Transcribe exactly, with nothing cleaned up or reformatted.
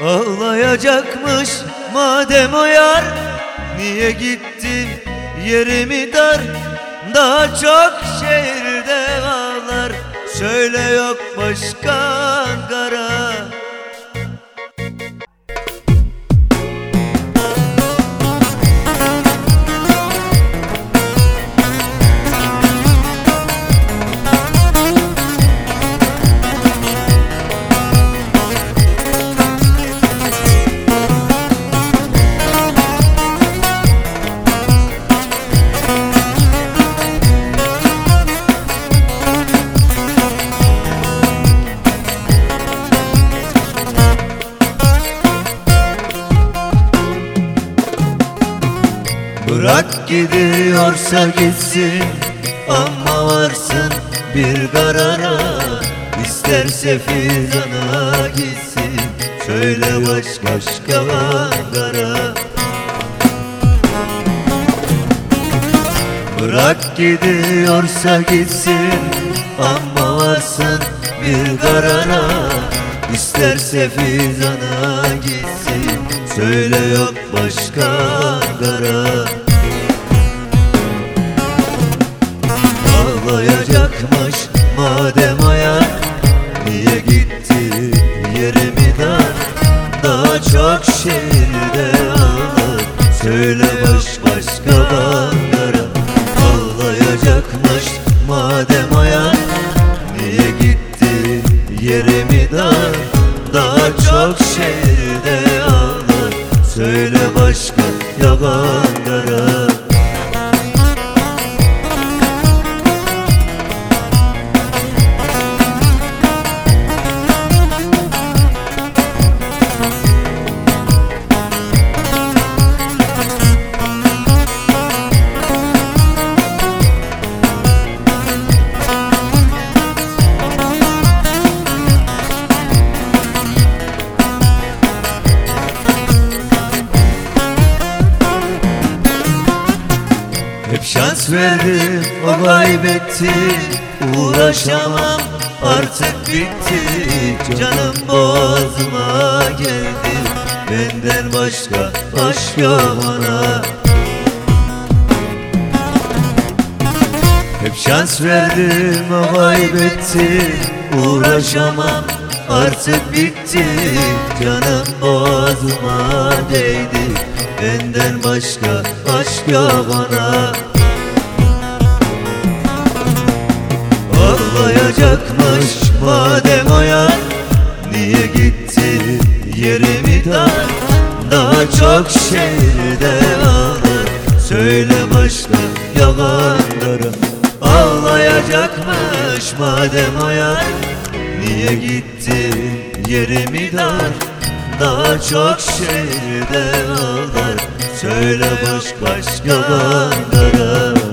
Ağlayacakmış madem o yar, niye gitti yerimi dar? Daha çok şehirde ağlar, söyle yok başka Ankara. Bırak gidiyorsa gitsin, ama varsın bir karara. İsterse Fizan'a gitsin, söyle baş başka Ankara. Bırak gidiyorsa gitsin, ama varsın bir karara. İsterse Fizan'a gitsin, söyle yok başka Ankara. Ağlayacakmış madem ayar, niye gitti yerimi dar? Daha çok şehirde ağlar, söyle baş başka Ankara. Ağlayacakmış madem ayar, niye gitti yerimi dar? Daha çok şehirde ağlar, söyle başka yok Ankara. Hep şans verdim, o kaybetti. Uğraşamam artık, bitti. Canım boğazıma geldi, benden başka aşk yok ona. Hep şans verdim, o kaybetti. Uğraşamam artık, bitti. Canım boğazıma değdi, benden başka aşk yok ona. Ağlayacakmış madem o yar, niye gitti yerimi dar? Daha çok şehirde ağlar, söyle başka yok Ankara. Ağlayacakmış madem o yar, niye gitti yerimi dar? Daha çok şehirde ağlar, söyle baş başka Ankara.